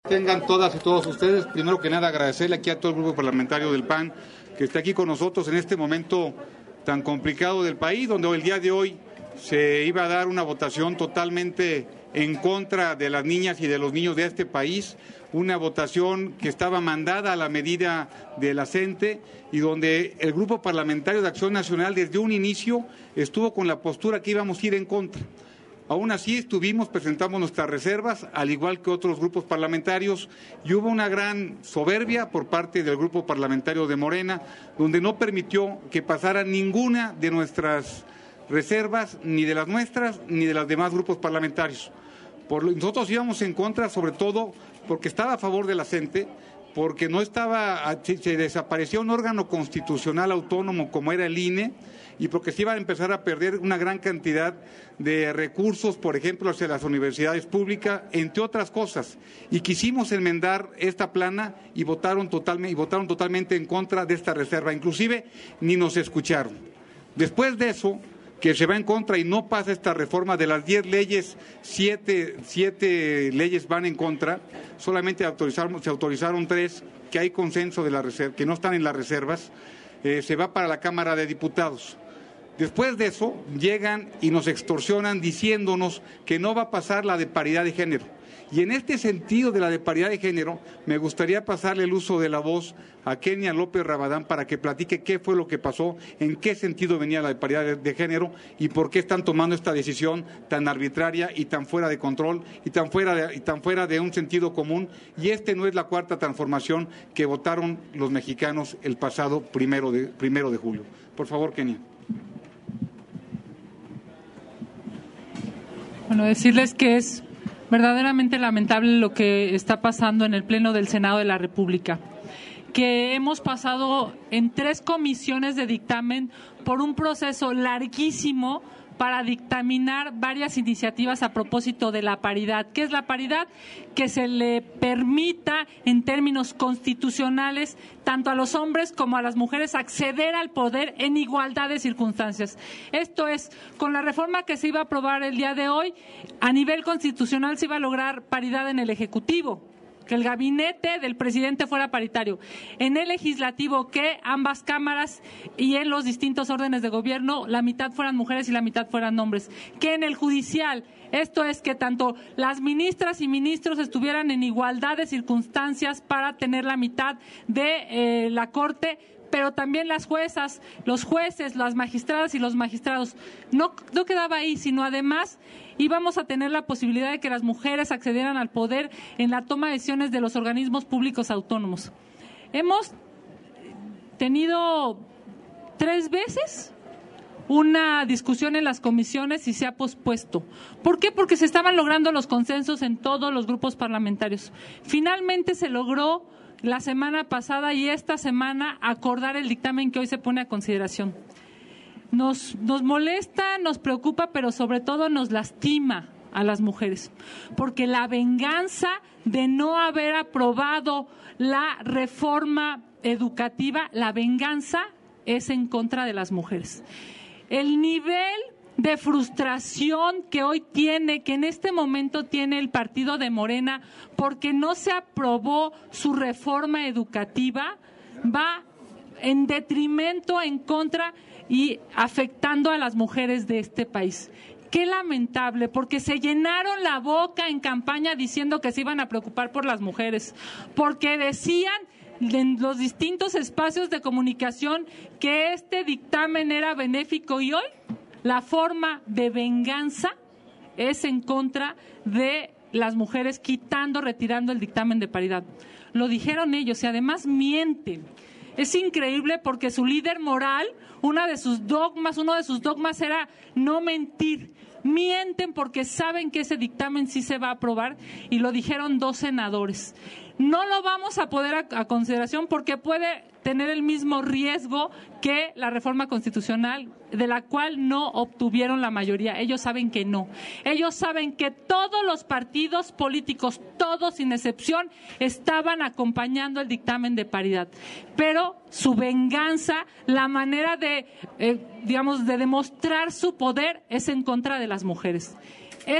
Tengan todas y todos ustedes. Primero que nada, agradecerle aquí a todo el grupo parlamentario del PAN que está aquí con nosotros en este momento tan complicado del país, donde el día de hoy se iba a dar una votación totalmente en contra de las niñas y de los niños de este país, una votación que estaba mandada a la medida de la CENTE y donde el Grupo Parlamentario de Acción Nacional desde un inicio estuvo con la postura que íbamos a ir en contra. Aún así presentamos nuestras reservas, al igual que otros grupos parlamentarios, y hubo una gran soberbia por parte del grupo parlamentario de Morena, donde no permitió que pasara ninguna de nuestras reservas, ni de las nuestras, ni de los demás grupos parlamentarios. Nosotros íbamos en contra, sobre todo porque estaba a favor de la CENTE, porque se desapareció un órgano constitucional autónomo como era el INE, y porque se iba a empezar a perder una gran cantidad de recursos, por ejemplo, hacia las universidades públicas, entre otras cosas. Y quisimos enmendar esta plana y votaron totalmente en contra de esta reserva. Inclusive ni nos escucharon. Después de eso, que se va en contra y no pasa esta reforma, de las 10 leyes, 7 leyes van en contra, solamente se autorizaron 3, que hay consenso de la reserva, que no están en las reservas, se va para la Cámara de Diputados. Después de eso, llegan y nos extorsionan diciéndonos que no va a pasar la de paridad de género. Y en este sentido de la de paridad de género, me gustaría pasarle el uso de la voz a Kenia López Rabadán para que platique qué fue lo que pasó, en qué sentido venía la de paridad de género y por qué están tomando esta decisión tan arbitraria y tan fuera de control y tan fuera de un sentido común. Y no es la cuarta transformación que votaron los mexicanos el pasado primero de julio. Por favor, Kenia. Bueno, decirles que es verdaderamente lamentable lo que está pasando en el Pleno del Senado de la República, que hemos pasado en 3 comisiones de dictamen por un proceso larguísimo para dictaminar varias iniciativas a propósito de la paridad. ¿Qué es la paridad? Que se le permita, en términos constitucionales, tanto a los hombres como a las mujeres acceder al poder en igualdad de circunstancias. Esto es, con la reforma que se iba a aprobar el día de hoy, a nivel constitucional se iba a lograr paridad en el Ejecutivo, que el gabinete del presidente fuera paritario, en el legislativo que ambas cámaras y en los distintos órdenes de gobierno la mitad fueran mujeres y la mitad fueran hombres, que en el judicial, esto es, que tanto las ministras y ministros estuvieran en igualdad de circunstancias para tener la mitad de la Corte, pero también las juezas, los jueces, las magistradas y los magistrados. No quedaba ahí, sino además íbamos a tener la posibilidad de que las mujeres accedieran al poder en la toma de decisiones de los organismos públicos autónomos. Hemos tenido 3 veces una discusión en las comisiones y se ha pospuesto. ¿Por qué? Porque se estaban logrando los consensos en todos los grupos parlamentarios. Finalmente se logró la semana pasada y esta semana acordar el dictamen que hoy se pone a consideración. Nos molesta, nos preocupa, pero sobre todo nos lastima a las mujeres, porque la venganza de no haber aprobado la reforma educativa, la venganza es en contra de las mujeres. El nivel de frustración que hoy tiene, que en este momento tiene el partido de Morena, porque no se aprobó su reforma educativa, va en detrimento, en contra y afectando a las mujeres de este país. Qué lamentable, porque se llenaron la boca en campaña diciendo que se iban a preocupar por las mujeres, porque decían en los distintos espacios de comunicación que este dictamen era benéfico, y hoy la forma de venganza es en contra de las mujeres, retirando el dictamen de paridad. Lo dijeron ellos y además mienten. Es increíble porque su líder moral, uno de sus dogmas era no mentir. Mienten porque saben que ese dictamen sí se va a aprobar y lo dijeron 2 senadores. No lo vamos a poder a consideración porque puede tener el mismo riesgo que la reforma constitucional, de la cual no obtuvieron la mayoría. Ellos saben que no. Ellos saben que todos los partidos políticos, todos sin excepción, estaban acompañando el dictamen de paridad. Pero su venganza, la manera de demostrar su poder es en contra de las mujeres. Eso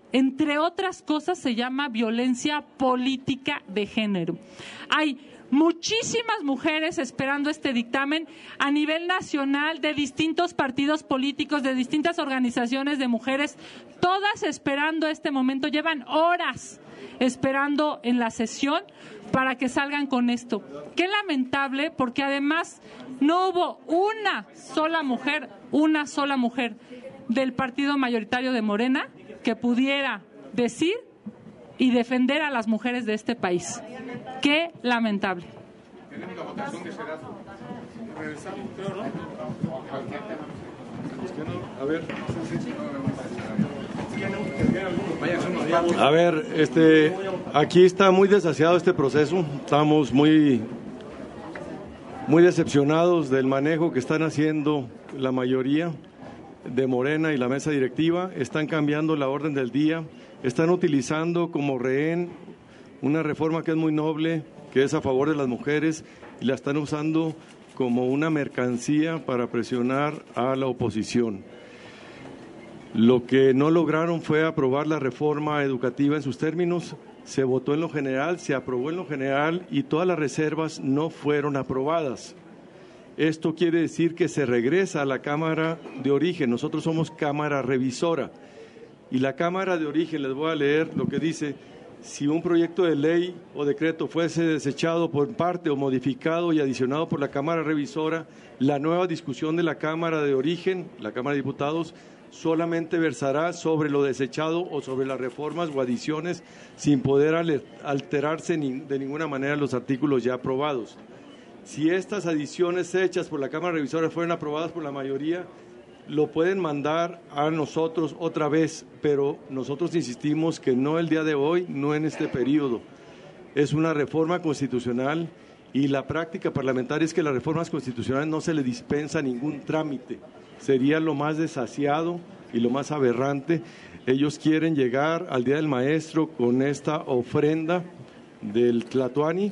entre otras cosas, se llama violencia política de género. Hay muchísimas mujeres esperando este dictamen a nivel nacional, de distintos partidos políticos, de distintas organizaciones de mujeres, todas esperando este momento. Llevan horas esperando en la sesión para que salgan con esto. Qué lamentable, porque además no hubo una sola mujer del partido mayoritario de Morena que pudiera decir y defender a las mujeres de este país. Qué lamentable. Tenemos la votación de Serato. Regresamos, creo, ¿no? A ver. A ver, aquí está muy desasiado este proceso. Estamos muy decepcionados del manejo que están haciendo la mayoría de Morena y la mesa directiva. Están cambiando la orden del día, están utilizando como rehén una reforma que es muy noble, que es a favor de las mujeres, y la están usando como una mercancía para presionar a la oposición. Lo que no lograron fue aprobar la reforma educativa en sus términos. Se votó en lo general, se aprobó en lo general y todas las reservas no fueron aprobadas. Esto quiere decir que se regresa a la Cámara de Origen. Nosotros somos Cámara Revisora. Y la Cámara de Origen, les voy a leer lo que dice: si un proyecto de ley o decreto fuese desechado por parte o modificado y adicionado por la Cámara Revisora, la nueva discusión de la Cámara de Origen, la Cámara de Diputados, solamente versará sobre lo desechado o sobre las reformas o adiciones, sin poder alterarse de ninguna manera los artículos ya aprobados. Si estas adiciones hechas por la Cámara Revisora fueran aprobadas por la mayoría, lo pueden mandar a nosotros otra vez, pero nosotros insistimos que no el día de hoy, no en este periodo. Es una reforma constitucional y la práctica parlamentaria es que las reformas constitucionales no se le dispensa ningún trámite. Sería lo más desasiado y lo más aberrante. Ellos quieren llegar al Día del Maestro con esta ofrenda del Tlatoani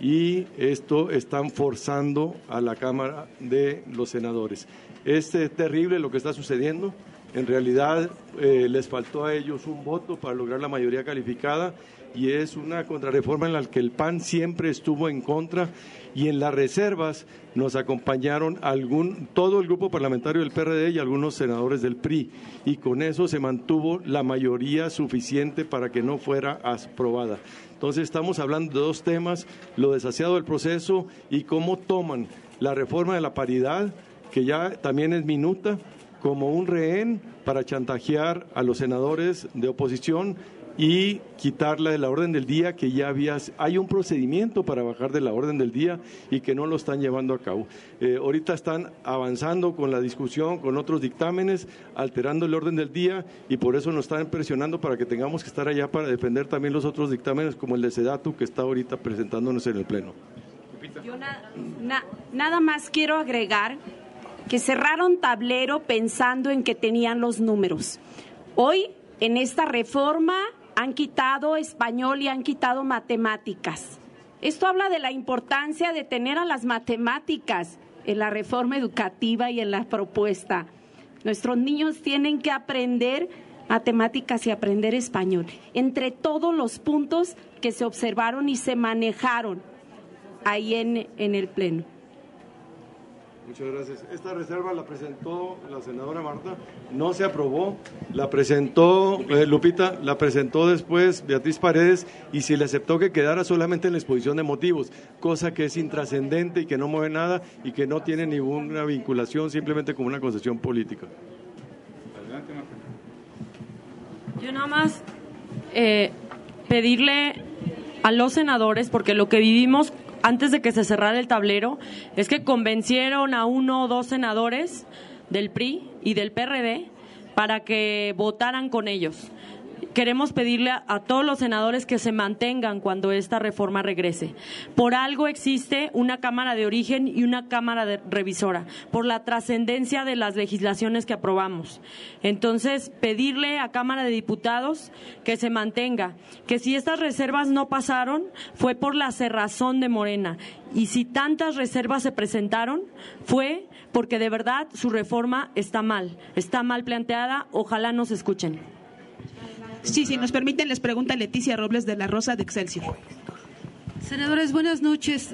y esto están forzando a la Cámara de los Senadores. Es terrible lo que está sucediendo. En realidad les faltó a ellos un voto para lograr la mayoría calificada y es una contrarreforma en la que el PAN siempre estuvo en contra, y en las reservas nos acompañaron todo el grupo parlamentario del PRD y algunos senadores del PRI, y con eso se mantuvo la mayoría suficiente para que no fuera aprobada. Entonces estamos hablando de dos temas: lo desasiado del proceso y cómo toman la reforma de la paridad, que ya también es minuta, como un rehén para chantajear a los senadores de oposición y quitarla de la orden del día, que ya hay un procedimiento para bajar de la orden del día y que no lo están llevando a cabo. Ahorita están avanzando con la discusión, con otros dictámenes, alterando el orden del día, y por eso nos están presionando para que tengamos que estar allá para defender también los otros dictámenes, como el de Sedatu, que está ahorita presentándonos en el Pleno. Yo nada más quiero agregar que cerraron tablero pensando en que tenían los números. Hoy, en esta reforma, han quitado español y han quitado matemáticas. Esto habla de la importancia de tener a las matemáticas en la reforma educativa y en la propuesta. Nuestros niños tienen que aprender matemáticas y aprender español, entre todos los puntos que se observaron y se manejaron ahí en el Pleno. Muchas gracias. Esta reserva la presentó la senadora Marta, no se aprobó, la presentó Lupita, la presentó después Beatriz Paredes, y se le aceptó que quedara solamente en la exposición de motivos, cosa que es intrascendente y que no mueve nada y que no tiene ninguna vinculación, simplemente como una concesión política. Adelante, Marta. Yo nada más pedirle a los senadores, porque lo que vivimos antes de que se cerrara el tablero es que convencieron a 1 o 2 senadores del PRI y del PRD para que votaran con ellos. Queremos pedirle a todos los senadores que se mantengan cuando esta reforma regrese. Por algo existe una Cámara de Origen y una Cámara Revisora, por la trascendencia de las legislaciones que aprobamos. Entonces, pedirle a Cámara de Diputados que se mantenga, que si estas reservas no pasaron, fue por la cerrazón de Morena. Y si tantas reservas se presentaron, fue porque de verdad su reforma está mal planteada. Ojalá nos escuchen. Sí, si nos permiten, les pregunta Leticia Robles de la Rosa de Excelsior. Senadores, buenas noches.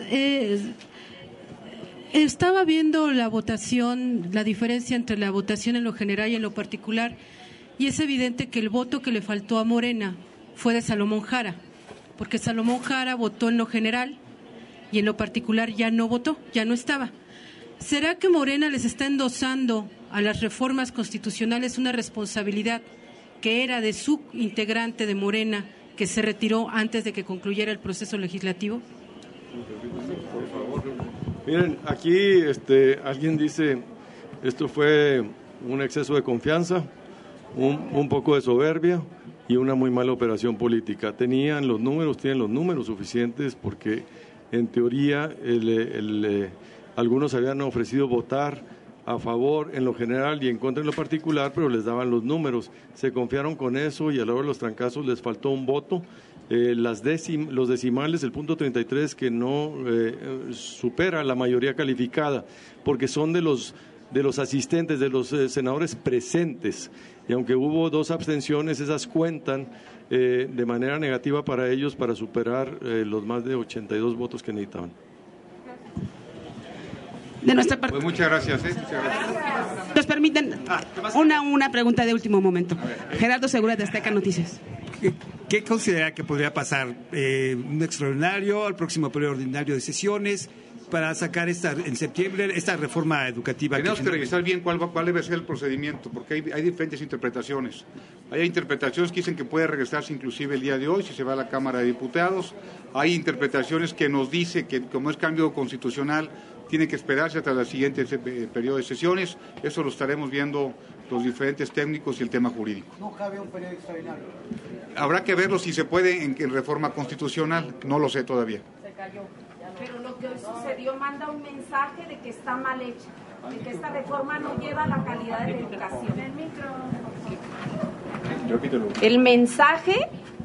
Estaba viendo la votación, la diferencia entre la votación en lo general y en lo particular, y es evidente que el voto que le faltó a Morena fue de Salomón Jara, porque Salomón Jara votó en lo general y en lo particular ya no votó, ya no estaba. ¿Será que Morena les está endosando a las reformas constitucionales una responsabilidad que era de su integrante de Morena, que se retiró antes de que concluyera el proceso legislativo? Por favor. Miren, aquí alguien dice, esto fue un exceso de confianza, un poco de soberbia y una muy mala operación política. Tienen los números suficientes porque en teoría algunos habían ofrecido votar a favor en lo general y en contra en lo particular, pero les daban los números. Se confiaron con eso y a la hora de los trancazos les faltó un voto. Los decimales, el punto 33, que no supera la mayoría calificada, porque son de los asistentes, de los senadores presentes. Y aunque hubo 2 abstenciones, esas cuentan de manera negativa para ellos para superar los más de 82 votos que necesitaban. De nuestra parte. Pues muchas gracias. Muchas gracias. Nos permiten una pregunta de último momento. Gerardo Segura de Azteca Noticias. ¿Qué considera que podría pasar? ¿Un extraordinario al próximo periodo ordinario de sesiones para sacar en septiembre esta reforma educativa? Tenemos que revisar bien cuál debe ser el procedimiento, porque hay diferentes interpretaciones. Hay interpretaciones que dicen que puede regresarse inclusive el día de hoy si se va a la Cámara de Diputados. Hay interpretaciones que nos dice que como es cambio constitucional tiene que esperarse hasta el siguiente periodo de sesiones. Eso lo estaremos viendo los diferentes técnicos y el tema jurídico. ¿No cabe un periodo extraordinario? Habrá que verlo si se puede en reforma constitucional, no lo sé todavía. Se cayó. Pero lo que hoy sucedió manda un mensaje de que está mal hecha, de que esta reforma no lleva la calidad de la educación. El mensaje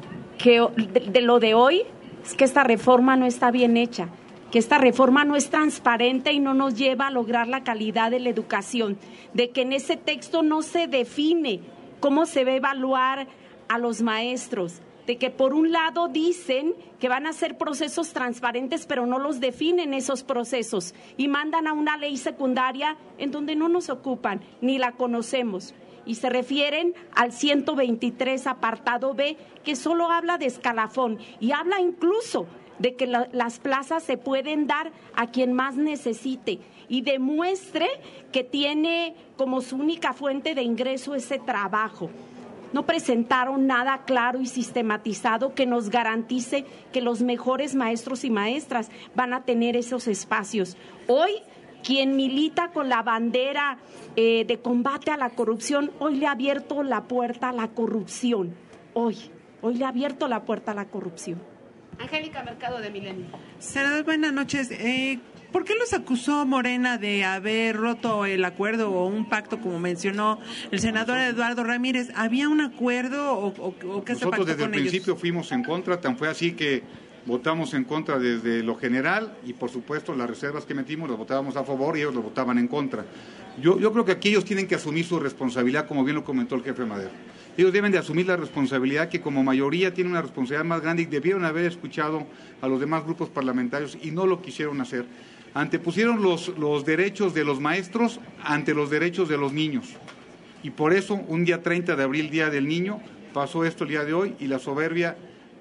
de lo de hoy es que esta reforma no está bien hecha, que esta reforma no es transparente y no nos lleva a lograr la calidad de la educación, de que en ese texto no se define cómo se va a evaluar a los maestros, de que por un lado dicen que van a ser procesos transparentes, pero no los definen esos procesos y mandan a una ley secundaria en donde no nos ocupan, ni la conocemos. Y se refieren al 123 apartado B, que solo habla de escalafón y habla incluso de que las plazas se pueden dar a quien más necesite y demuestre que tiene como su única fuente de ingreso ese trabajo. No presentaron nada claro y sistematizado que nos garantice que los mejores maestros y maestras van a tener esos espacios. Hoy, quien milita con la bandera de combate a la corrupción, hoy le ha abierto la puerta a la corrupción. Hoy le ha abierto la puerta a la corrupción. Angélica Mercado de Milenio. Senador, buenas noches. ¿Por qué los acusó Morena de haber roto el acuerdo o un pacto, como mencionó el senador Eduardo Ramírez? ¿Había un acuerdo o qué se pactó con ellos? Nosotros desde el principio fuimos en contra, tan fue así que votamos en contra desde lo general y por supuesto las reservas que metimos las votábamos a favor y ellos las votaban en contra. Yo creo que aquí ellos tienen que asumir su responsabilidad, como bien lo comentó el jefe Madero. Ellos deben de asumir la responsabilidad que como mayoría tienen una responsabilidad más grande y debieron haber escuchado a los demás grupos parlamentarios y no lo quisieron hacer. Antepusieron los derechos de los maestros ante los derechos de los niños. Y por eso, un día 30 de abril, Día del Niño, pasó esto el día de hoy y la soberbia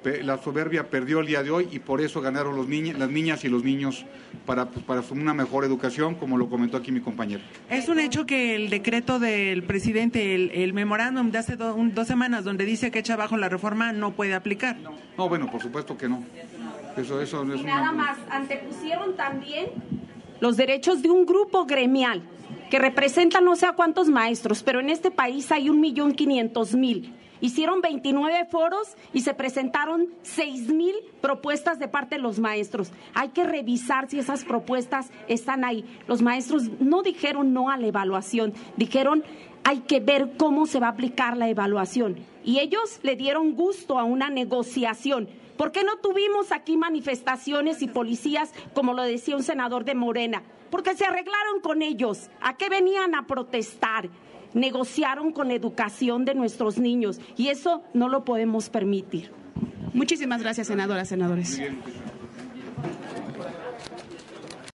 perdió el día de hoy y por eso ganaron las niñas y los niños para una mejor educación, como lo comentó aquí mi compañero. Es un hecho que el decreto del presidente, el memorándum de hace 2 semanas, donde dice que echa abajo la reforma, no puede aplicar. No, bueno, por supuesto que no. Eso es y nada más, antepusieron también los derechos de un grupo gremial que representa no sé a cuántos maestros, pero en este país hay 1.500.000. Hicieron 29 foros y se presentaron 6,000 propuestas de parte de los maestros. Hay que revisar si esas propuestas están ahí. Los maestros no dijeron no a la evaluación, dijeron hay que ver cómo se va a aplicar la evaluación. Y ellos le dieron gusto a una negociación. ¿Por qué no tuvimos aquí manifestaciones y policías, como lo decía un senador de Morena? Porque se arreglaron con ellos. ¿A qué venían a protestar? negociaron con la educación de nuestros niños y eso no lo podemos permitir. Muchísimas gracias, senadora, senadores.